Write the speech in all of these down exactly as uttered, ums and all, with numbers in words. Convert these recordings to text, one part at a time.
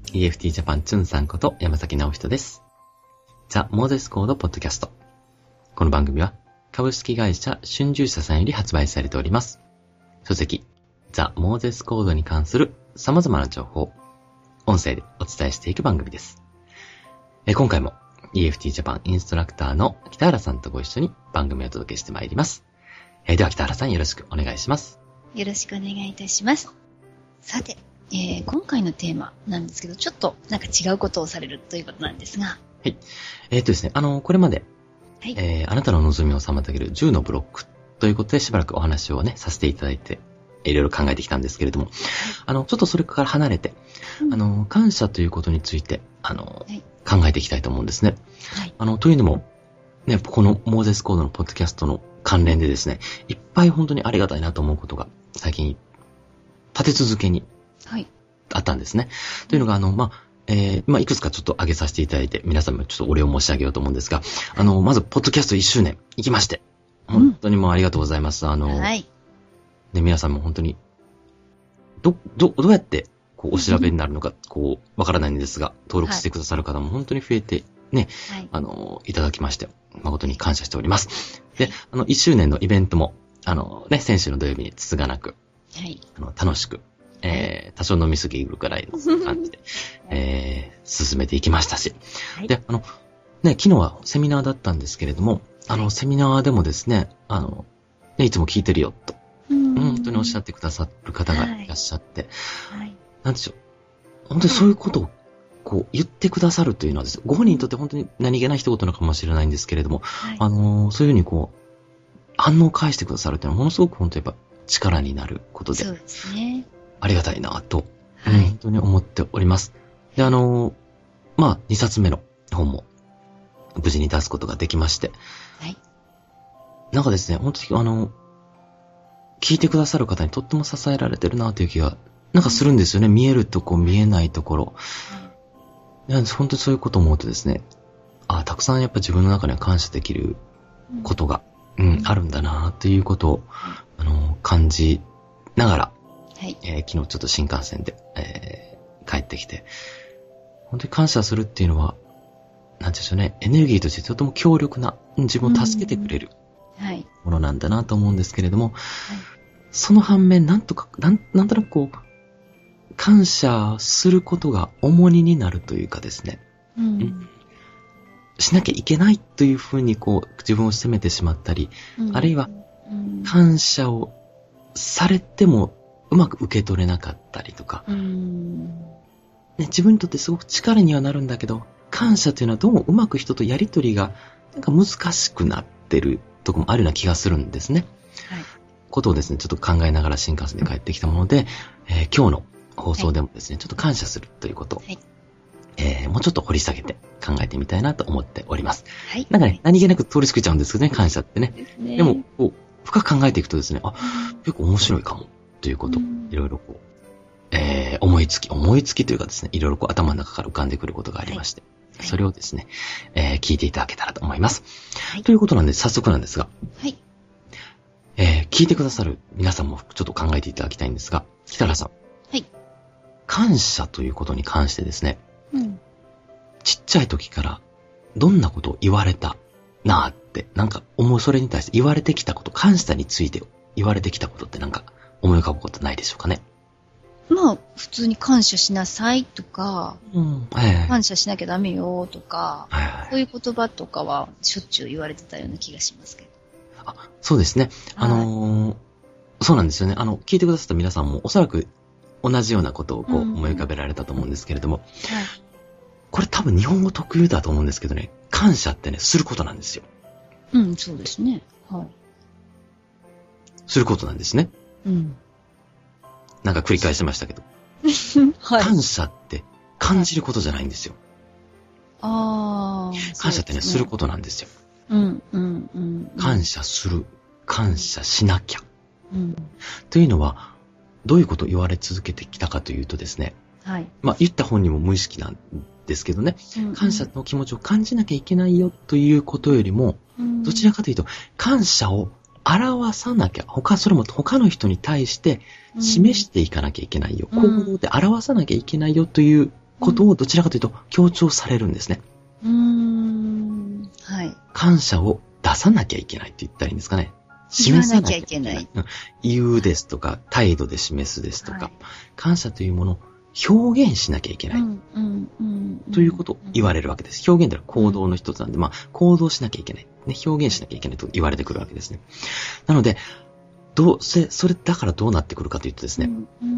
イーエフティー ジャパンチュンさんこと山崎直人です。ザ・モーゼスコードポッドキャスト。この番組は株式会社春秋社さんより発売されております。書籍、ザ・モーゼスコードに関する様々な情報、音声でお伝えしていく番組です。え今回も イーエフティー ジャパンインストラクターの北原さんとご一緒に番組をお届けしてまいります。えでは北原さんよろしくお願いします。 よろしくお願いいたします。さて、えー、今回のテーマなんですけど、ちょっとなんか違うことをされるということなんですが。はい。えー、っとですね、あの、これまで、はいえー、あなたの望みを妨げるじゅうのブロックということでしばらくお話をね、させていただいて、いろいろ考えてきたんですけれども、はい、あの、ちょっとそれから離れて、うん、あの、感謝ということについて、あの、はい、考えていきたいと思うんですね。はい。あの、というのも、ね、このモーゼスコードのポッドキャストの関連でですね、いっぱい本当にありがたいなと思うことが、最近、立て続けに、はい。あったんですね。はい、というのが、あの、まあ、えー、まあ、いくつかちょっと挙げさせていただいて、皆さんもちょっとお礼を申し上げようと思うんですが、あの、まず、ポッドキャストいっしゅうねん、行きまして、本当にもうありがとうございます。あの、はい。で、皆さんも本当に、ど、ど、どうやって、こう、お調べになるのか、こう、わからないんですが、登録してくださる方も本当に増えて、ね、はい、あの、いただきまして、誠に感謝しております。で、あの、いっしゅうねんのイベントも、あの、ね、先週の土曜日につつがなく、はい。あの、楽しく、えー、多少飲みすぎるくらいの感じで、えー、進めていきましたし、はい、で、あの、ね、昨日はセミナーだったんですけれども、あの、セミナーでもですね、あの、ね、いつも聞いてるよ、と、うん本当におっしゃってくださる方がいらっしゃって、はいはい、なんでしょう、本当にそういうことを、こう、言ってくださるというのはですね、ご本人にとって本当に何気ない一言なのかもしれないんですけれども、はい、あの、そういうふうにこう、反応を返してくださるというのはものすごく本当にやっぱ力になることで、そうですね。ありがたいなと、はい、本当に思っております。で、あの、まあ、にさつめの本も無事に出すことができまして、はい。なんかですね、本当にあの、聞いてくださる方にとっても支えられてるなという気が、なんかするんですよね。見えるとこ、見えないところ。はい、本当にそういうことを思うとですね、あ、たくさんやっぱ自分の中には感謝できることが、うん、うん、あるんだなということを、あの、感じながら、はいえー、昨日ちょっと新幹線で、えー、帰ってきて、本当に感謝するっていうのは、なんでしょうね、エネルギーとしてとても強力な、自分を助けてくれるものなんだなと思うんですけれども、はい、その反面、なんとか、なん、なんとなくこう、感謝することが重荷になるというかですね、うん、しなきゃいけないというふうにこう、自分を責めてしまったり、うん、あるいは、感謝をされても、うまく受け取れなかったりとか、うーん、ね、自分にとってすごく力にはなるんだけど、感謝というのはどうもうまく人とやりとりがなんか難しくなってるところもあるような気がするんですね。はい。ことをですね、ちょっと考えながら新幹線で帰ってきたもので、えー、今日の放送でもですね、はい、ちょっと感謝するということを、はいえー、もうちょっと掘り下げて考えてみたいなと思っております。はい。なんかね、何気なく通り過ぎちゃうんですけどね、感謝ってね。ですね。でも、こう、深く考えていくとですね、あ、結構面白いかも。ということ、いろいろこう、えー、思いつき、思いつきというかですね、いろいろこう頭の中から浮かんでくることがありまして、はい、それをですね、えー、聞いていただけたらと思います。はい、ということなんで、早速なんですが、はい、えー、聞いてくださる皆さんもちょっと考えていただきたいんですが、北原さん、はい、感謝ということに関してですね、うん、ちっちゃい時からどんなことを言われたなーって、なんか思うそれに対して言われてきたこと、感謝について言われてきたことってなんか、思い浮かぶことないでしょうかね。 まあ、普通に感謝しなさいとか、うんはいはい、感謝しなきゃダメよとか、はいはい、そういう言葉とかはしょっちゅう言われてたような気がしますけど。 あ、そうですね。あのー、そうなんですよね。あの、聞いてくださった皆さんもおそらく同じようなことをこう思い浮かべられたと思うんですけれども、うんはい、これ多分日本語特有だと思うんですけどね、感謝ってね、することなんですよ。 うん、そうですね。はい。 することなんですね。うん、なんか繰り返しましたけど、はい、感謝って感じることじゃないんですよ。ああ、感謝ってね、することなんですよ。うんうんうん、感謝する、感謝しなきゃ、うん。というのはどういうことを言われ続けてきたかというとですね、はい、まあ言った本人も無意識なんですけどね、うんうん、感謝の気持ちを感じなきゃいけないよということよりも、うん、どちらかというと感謝を表さなきゃ、他、それも他の人に対して示していかなきゃいけないよ。うん、行動で表さなきゃいけないよということをどちらかというと強調されるんですね。 うーん。はい。 感謝を出さなきゃいけないって言ったらいいんですかね。 示さなきゃいけない。 言うですとか、態度で示すですとか、はい、感謝というものを表現しなきゃいけない。うんうんうん、ということを言われるわけです。表現では行動の一つなんで、まあ、行動しなきゃいけない。ね、表現しなきゃいけないと言われてくるわけですね。なので、どうせ、それだからどうなってくるかというとですね、うんうん、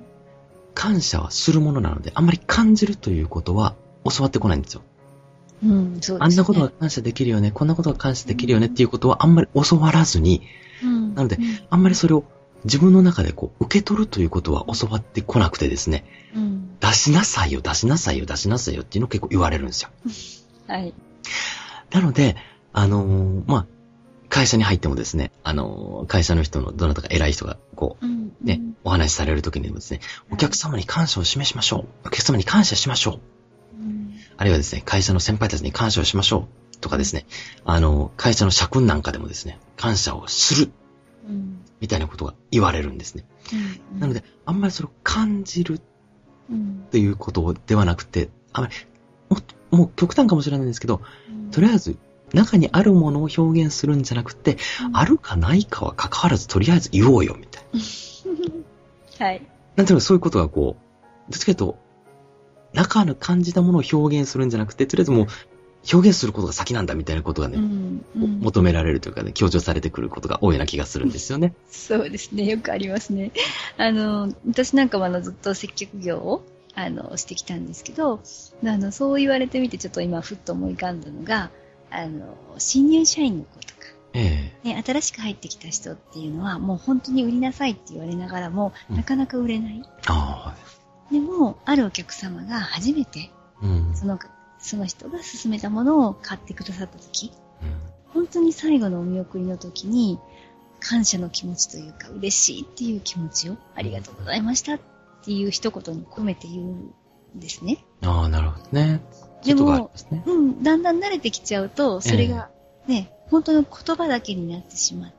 感謝はするものなので、あんまり感じるということは教わってこないんですよ。 うん、そうですね。 あんなことが感謝できるよね、こんなことが感謝できるよねっていうことはあんまり教わらずに、うん、なので、うん、あんまりそれを自分の中でこう受け取るということは教わってこなくてですね、うん、出しなさいよ、出しなさいよ、出しなさいよっていうのを結構言われるんですよ。 はい。 なので、あのー、まあ、会社に入ってもですね、あのー、会社の人のどなたか偉い人がこう、うん、ね、お話しされるときにもですね、お客様に感謝を示しましょう。お客様に感謝しましょう。うん、あるいはですね、会社の先輩たちに感謝をしましょう。とかですね、あの、会社の社訓なんかでもですね、感謝をする。うん、みたいなことが言われるんですね。うんうん、なので、あんまりそれを感じるっていうことではなくて、あまり、も, もう極端かもしれないんですけど、うん、とりあえず中にあるものを表現するんじゃなくて、うん、あるかないかは関わらずとりあえず言おうよみたいな。はい。 なんていうのそういうことがこう、どっちかというと、中の感じたものを表現するんじゃなくて、とりあえずもう表現することが先なんだみたいなことがね、うんうん、求められるというかね、強調されてくることが多いような気がするんですよね。 そうですね。よくありますね。あの、私なんかもあのずっと接客業をあのしてきたんですけど、あのそう言われてみてちょっと今ふっと思い浮かんだのが、あの新入社員の子とか、えーね、新しく入ってきた人っていうのはもう本当に売りなさいって言われながらも、うん、なかなか売れない。あでもあるお客様が初めて、うん、そのその人が勧めたものを買ってくださったとき、うん、本当に最後のお見送りのときに感謝の気持ちというか嬉しいっていう気持ちをありがとうございましたっていう一言に込めて言うんですね。 ああ、なるほどね。 でも、ね、うん、だんだん慣れてきちゃうと、それがね、えー、本当の言葉だけになってしまって、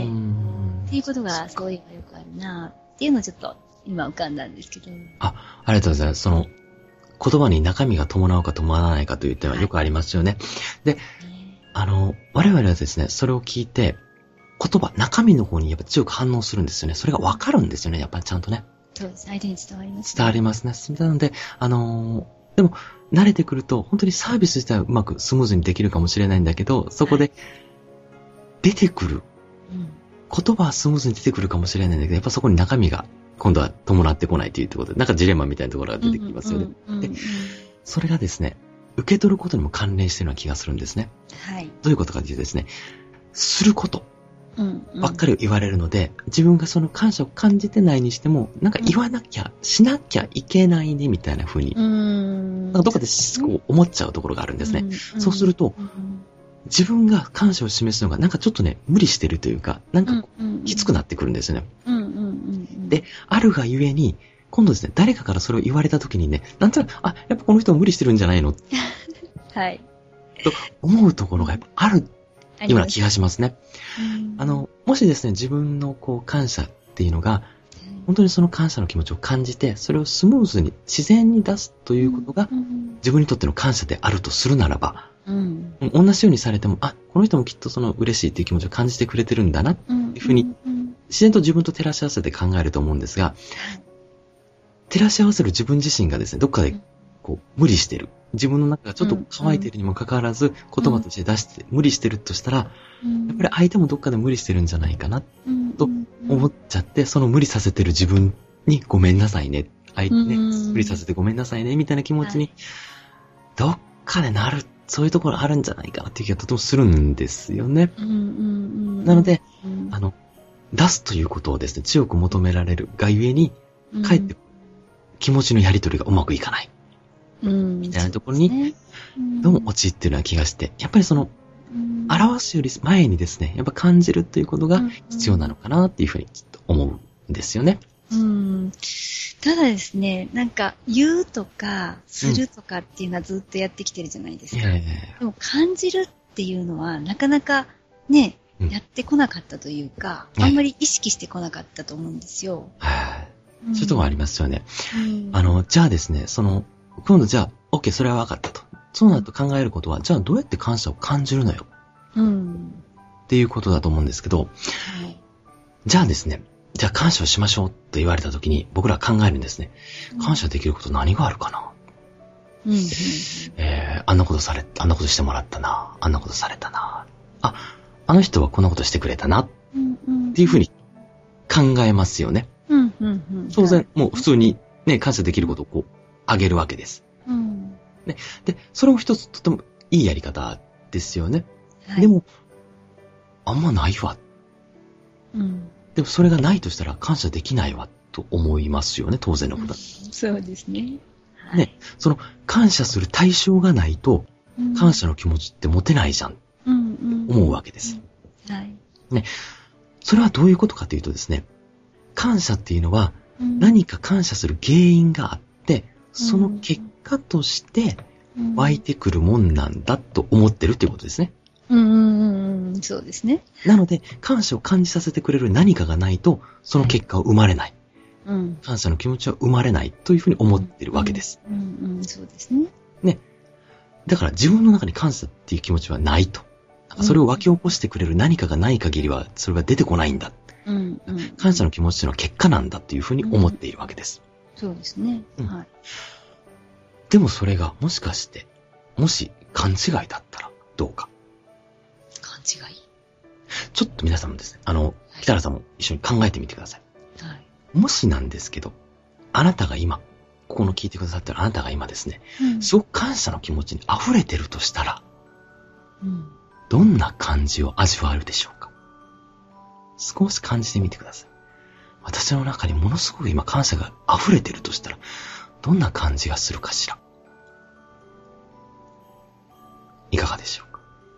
っていうことがそういえばよくあるなっていうのをちょっと今浮かんだんですけど。 あ、ありがとうございます。その言葉に中身が伴うか伴わないかという点はよくありますよね。はい、で、あの、我々はですね、それを聞いて、言葉、中身の方にやっぱ強く反応するんですよね。それがわかるんですよね、やっぱりちゃんとね。 そうです。相手に伝わります、ね。 伝わりますね。なので、あのー、でも、慣れてくると、本当にサービス自体はうまくスムーズにできるかもしれないんだけど、そこで、出てくる、はいうん、言葉はスムーズに出てくるかもしれないんだけど、やっぱそこに中身が、今度は伴ってこないということで、なんかジレンマみたいなところが出てきますよね。うんうんうんうん、で、それがですね、受け取ることにも関連しているような気がするんですね。はい。どういうことかというとですね、することばっかりを言われるので、うんうん、自分がその感謝を感じてないにしても、なんか言わなきゃ、うん、しなきゃいけないねみたいな風に、うん、なんかどっかでこう思っちゃうところがあるんですね。うんうん、そうすると、うん、自分が感謝を示すのがなんかちょっとね、無理してるというか、なんかきつくなってくるんですよね。うんうんうんうん、で、あるがゆえに、今度ですね、誰かからそれを言われたときにね、なんとなく、あ、やっぱこの人も無理してるんじゃないのはい。 と思うところがやっぱあるような気がしますね。あの、もしですね、自分のこう感謝っていうのが、本当にその感謝の気持ちを感じて、それをスムーズに、自然に出すということが、自分にとっての感謝であるとするならば、うん、同じようにされても、あ、この人もきっとその嬉しいっていう気持ちを感じてくれてるんだなっていうふうに、自然と自分と照らし合わせて考えると思うんですが、照らし合わせる自分自身がですね、どっかでこう無理してる。自分の中がちょっと乾いているにもかかわらず、言葉として出して無理してるとしたら、やっぱり相手もどっかで無理してるんじゃないかな、と思っちゃって、その無理させてる自分にごめんなさいね。相手ね、無理させてごめんなさいね、みたいな気持ちに、どっかでなる、そういうところあるんじゃないかなっていう気がとてもするんですよね。なので、あの、出すということをですね、強く求められるがゆえに、かえって気持ちのやり取りがうまくいかない。うん、みたいなところに、どうも陥ってるような気がして、やっぱりその、表すより前にですね、やっぱ感じるということが必要なのかなっていうふうにちょっと思うんですよね。 うん。ただですね、なんか言うとかするとかっていうのはずっとやってきてるじゃないですか。うん、いやいやいやでも感じるっていうのはなかなかね、うん、やってこなかったというか、あんまり意識してこなかったと思うんですよ。 はい。そういうところありますよね。うん、あの、じゃあですね、その、 今度じゃあ、OK、それは分かったと。そうなると考えることは、じゃあどうやって感謝を感じるのよ。 うん。 っていうことだと思うんですけど、 はい。 じゃあですね、じゃあ感謝をしましょうって言われたときに、僕ら考えるんですね。感謝できること何があるかな。 うん。 えー、あんなことされ、あんなことしてもらったな。あんなことされたな。あ、あの人はこんなことしてくれたな。っていうふうに考えますよね。 うんうんうん。 当然、もう普通にね、感謝できることをこう、あげるわけです。 うん。 ね。で、それも一つとてもいいやり方ですよね。 はい、 でも、あんまないわ。 うん。 でもそれがないとしたら感謝できないわと思いますよね、当然のこと。うん、 そうですね。 はい、ね、その感謝する対象がないと、感謝の気持ちって持てないじゃん、うん、思うわけです、 うんうん。はい。 ね。それはどういうことかというとですね、感謝っていうのは何か感謝する原因があって、その結果として湧いてくるもんなんだと思ってるっていうことですね。 うんうんうん、そうですね。 なので、感謝を感じさせてくれる何かがないと、その結果は生まれない。うん、感謝の気持ちは生まれないというふうに思ってるわけです。 うん、うん、うん、そうですね。 ね。だから自分の中に感謝っていう気持ちはないと。なんかそれを湧き起こしてくれる何かがない限りは、それが出てこないんだ。うんうん、感謝の気持ちというのは結果なんだっていうふうに思っているわけです。 うん、そうですね。うん、はい。 でもそれがもしかして、もし勘違いだったらどうか。 違いちょっと皆さんもですね、あの、北原さんも一緒に考えてみてください。はい。もしなんですけど、あなたが今、ここの聞いてくださってるあなたが今ですね、うん、すごく感謝の気持ちに溢れてるとしたら、うん、どんな感じを味わえるでしょうか。少し感じてみてください。私の中にものすごく今感謝が溢れてるとしたら、どんな感じがするかしら。いかがでしょうか。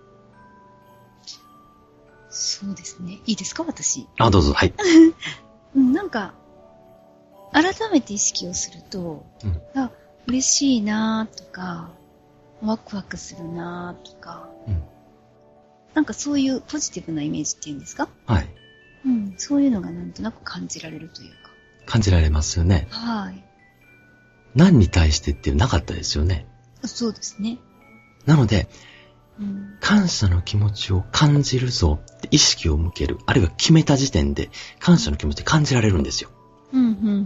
そうですね。いいですか、私。 あ、どうぞ、はい。 なんか、改めて意識をすると、うん、あ、嬉しいなーとか、ワクワクするなーとか、うん、なんかそういうポジティブなイメージっていうんですか？はい。うん、そういうのがなんとなく感じられるというか。 感じられますよね。はい。何に対してっていうなかったですよね。 そうですね。 なので、うん、感謝の気持ちを感じるぞって意識を向ける、あるいは決めた時点で感謝の気持ちって感じられるんですよ。うん、うん、うん、うん、うん。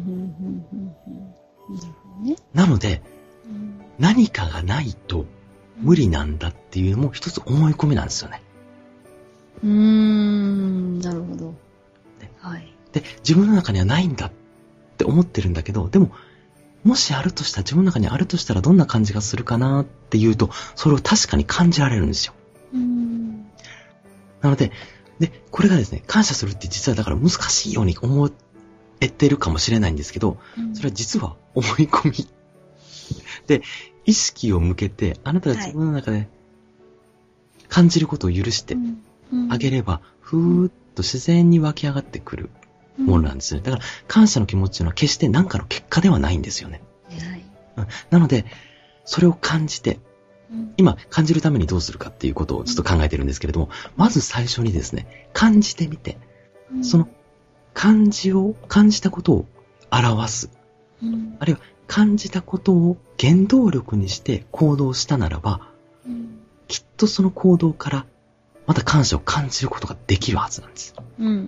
なるほどね。なので、うん、何かがないと無理なんだっていうのも一つ思い込みなんですよね。 うーん、なるほど。 はい。で、自分の中にはないんだって思ってるんだけど、でも、もしあるとしたら、自分の中にあるとしたらどんな感じがするかなっていうと、それを確かに感じられるんですよ。うーん。なので、で、これがですね、感謝するって実はだから難しいように思えてるかもしれないんですけど、うん、それは実は思い込み。で、意識を向けて、あなたが自分の中で感じることを許してあげれば、ふーっと自然に湧き上がってくるものなんですね。だから、感謝の気持ちというのは決して何かの結果ではないんですよね。はい。なので、それを感じて、今感じるためにどうするかっていうことをちょっと考えてるんですけれども、まず最初にですね、感じてみて、その感じを、感じたことを表す。あるいは感じたことを原動力にして行動したならば、きっとその行動からまた感謝を感じることができるはずなんです。うんうんうんうん、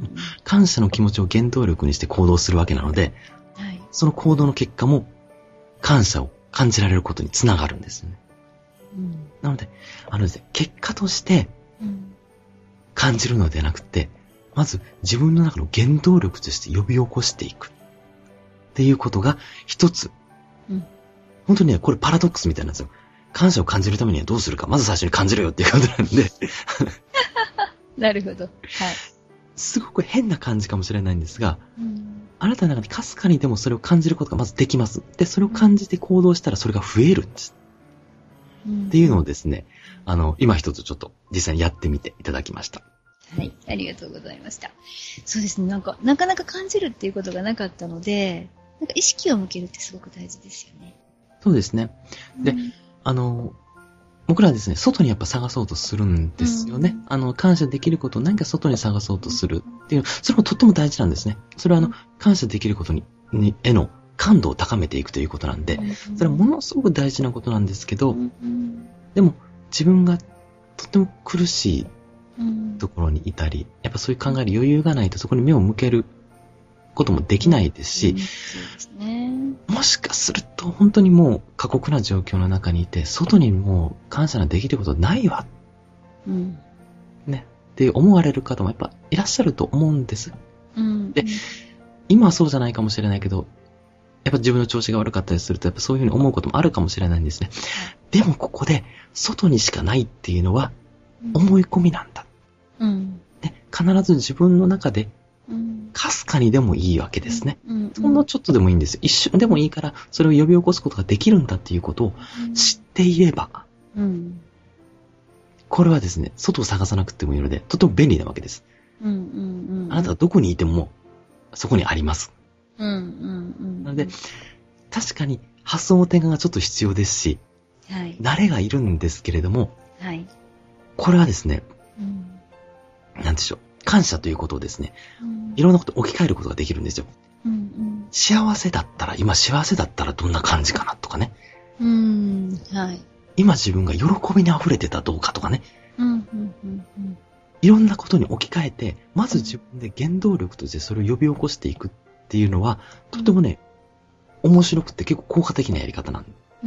感謝の気持ちを原動力にして行動するわけなので、はい、その行動の結果も感謝を感じられることにつながるんですね。うん、なので、あのですね、結果として感じるのではなくて、まず自分の中の原動力として呼び起こしていくっていうことが一つ、うん、本当にね、これパラドックスみたいなんですよ。感謝を感じるためにはどうするか、まず最初に感じろよっていうことなんで。 なるほど。はい。 すごく変な感じかもしれないんですが、うん、あなたの中にかすかにでもそれを感じることがまずできます。で、それを感じて行動したらそれが増えるんです。うん、っていうのをですね、あの、今一つちょっと実際にやってみていただきました。 はい、ありがとうございました。そうですね、なんか、なかなか感じるっていうことがなかったので、なんか意識を向けるってすごく大事ですよね。 そうですね。で、うん、あの、僕らはですね、外にやっぱ探そうとするんですよね。うん、あの、感謝できることを何か外に探そうとするっていう、それもとっても大事なんですね。それはあの、感謝できることに、にへの感度を高めていくということなんで、それはものすごく大事なことなんですけど、でも自分がとても苦しいところにいたり、やっぱそういう考える余裕がないとそこに目を向けることもできないですし、うんそうですね、もしかすると本当にもう過酷な状況の中にいて、外にもう感謝のできることないわ、うん、ね、って思われる方もやっぱいらっしゃると思うんです。うん、で、今はそうじゃないかもしれないけど、やっぱ自分の調子が悪かったりすると、やっぱそういうふうに思うこともあるかもしれないんですね。でもここで外にしかないっていうのは思い込みなんだ。うん、ね、必ず自分の中でかすかにでもいいわけですね。うんうんうん、ほんのちょっとでもいいんですよ。一瞬でもいいから、それを呼び起こすことができるんだっていうことを知っていれば、うん、これはですね、外を探さなくてもいいので、とても便利なわけです。うんうんうん、あなたはどこにいても、そこにあります。うんうんうん、なので、確かに発想の転換がちょっと必要ですし、はい、慣れがいるんですけれども、はい、これはですね、うん、なんでしょう。感謝ということをですね、うん、いろんなこと置き換えることができるんですよ。うんうん、幸せだったら、今幸せだったらどんな感じかなとかね。うんはい、今自分が喜びに溢れてたどうかとかね、うんうんうんうん。いろんなことに置き換えて、まず自分で原動力としてそれを呼び起こしていくっていうのは、とてもね、面白くて結構効果的なやり方なんです。 うん、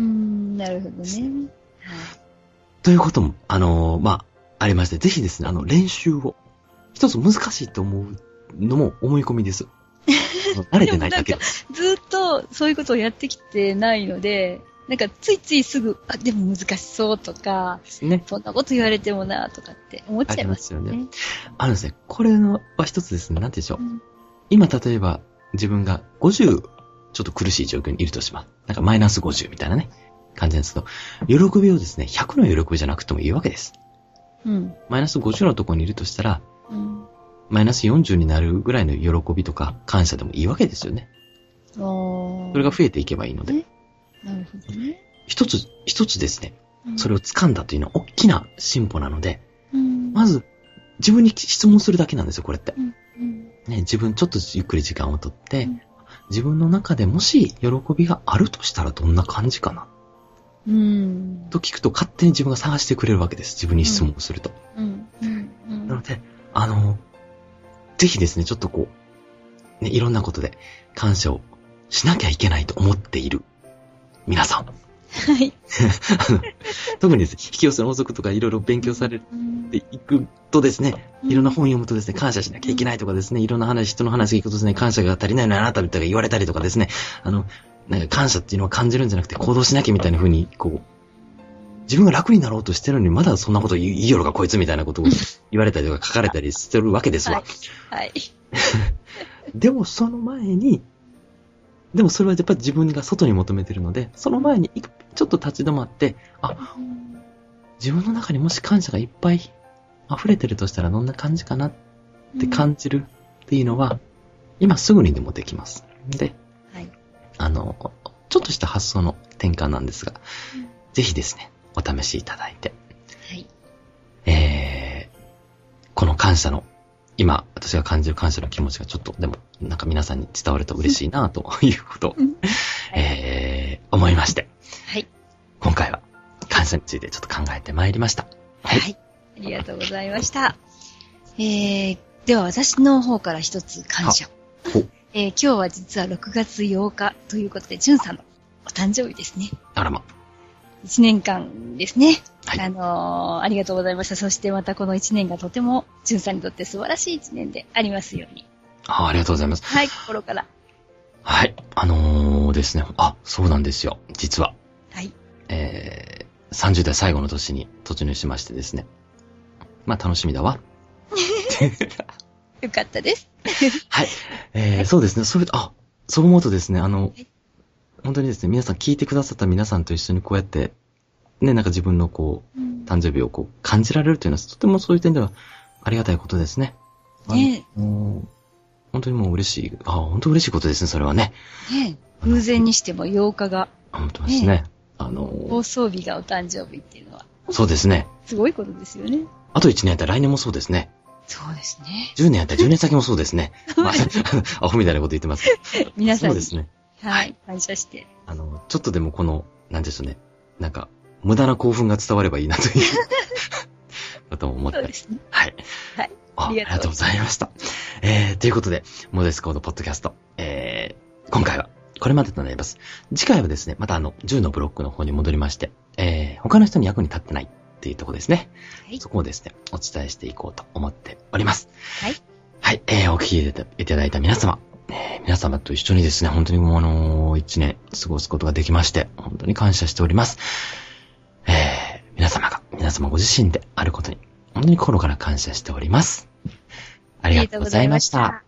なるほどね。はい、 ということも、あのー、まあ、ありまして、ぜひですね、あの、練習を、一つ難しいと思うのも思い込みです。慣れてないだけです。 ずっとそういうことをやってきてないので、なんかついついすぐ、あ、でも難しそうとか、ね、そんなこと言われてもなとかって思っちゃいますよね。ありますよね。あのですね、これは一つですね、なんて言うんでしょう。うん、今例えば自分がごじゅうちょっと苦しい状況にいるとします。なんかマイナスごじゅうみたいなね、感じなんですけど、喜びをですね、ひゃくの喜びじゃなくてもいいわけです。うん、マイナスごじゅうのところにいるとしたら、うん、マイナスよんじゅうになるぐらいの喜びとか感謝でもいいわけですよね。それが増えていけばいいので。 なるほどね。 一つ、一つですね、うん、それを掴んだというのは大きな進歩なので、うん、まず自分に質問するだけなんですよ、これって。うんうんね、自分ちょっとゆっくり時間をとって、うん、自分の中でもし喜びがあるとしたらどんな感じかな、うん、と聞くと勝手に自分が探してくれるわけです。自分に質問をすると。うんうんうん、なので、あの、ぜひですね、ちょっとこう、ね、いろんなことで感謝をしなきゃいけないと思っている皆さん。はい。特にですね、引き寄せの法則とかいろいろ勉強されていくとですね、いろんな本読むとですね、感謝しなきゃいけないとかですね、いろんな話、人の話聞くとですね、感謝が足りないのあなたみたいな言われたりとかですね、あの、なんか感謝っていうのを感じるんじゃなくて行動しなきゃみたいな風に、こう、自分が楽になろうとしてるのにまだそんなこと言いよるかこいつみたいなことを言われたりとか書かれたりしてるわけですわ。はい。はい、でもその前に、でもそれはやっぱり自分が外に求めてるので、その前にちょっと立ち止まって、あ、自分の中にもし感謝がいっぱい溢れてるとしたらどんな感じかなって感じるっていうのは、今すぐにでもできます。で、はい、あの、ちょっとした発想の転換なんですが、うん、ぜひですね、お試しいただいて、はい、えー、この感謝の今、私が感じる感謝の気持ちがちょっとでも、なんか皆さんに伝わると嬉しいな、ということを、はい、えー、思いまして、はい、今回は感謝についてちょっと考えてまいりました。 はい。はい、ありがとうございました。えー、では私の方から一つ感謝。えー、今日は実はろくがつようかということで、じゅんさんのお誕生日ですね。 あらま。 一年間ですね。はい、あのー、ありがとうございました。そしてまたこの一年がとても、じゅんさんにとって素晴らしい一年でありますように。 あ、ありがとうございます。 はい、心から。 はい、あのーですね。あ、そうなんですよ。実は。 はい。 えー、さんじゅう代最後の年に突入しましてですね。まあ楽しみだわ。 よかったです。 はい。えーはい、そうですね。それ、あ、そう思うとですね、あの、はい、本当にですね、皆さん聞いてくださった皆さんと一緒にこうやって、ね、なんか自分のこう、うん、誕生日をこう感じられるというのは、とてもそういう点ではありがたいことですね。ねえ。本当にもう嬉しい。あ、本当嬉しいことですね、それはね。 ねえ。偶然にしてもようかが。 本当ですね。ねあのー、放送日がお誕生日っていうのは。 そうですね。 すごいことですよね。 あといちねんやったら来年もそうですね。 そうですね。 じゅうねんやったらじゅうねん先もそうですね。まあ、アホみたいなこと言ってます。 皆さんにはい。感謝して。 あの、ちょっとでもこの、なんでしょうね。なんか、無駄な興奮が伝わればいいなということも思って。そうですね。はい。 はい。 ありがとうございました。えー、ということで、モデスコードポッドキャスト、えー、今回はこれまでとなります。次回はですね、またあの、じゅうのブロックの方に戻りまして、えー、他の人に役に立ってないっていうところですね。はい。そこをですね、お伝えしていこうと思っております。 はい。 はい、えー、お聞きいただいた皆様、えー、皆様と一緒にですね、本当にもうあのー、一年過ごすことができまして、本当に感謝しております。えー、皆様が、皆様ご自身であることに、本当に心から感謝しております。ありがとうございました。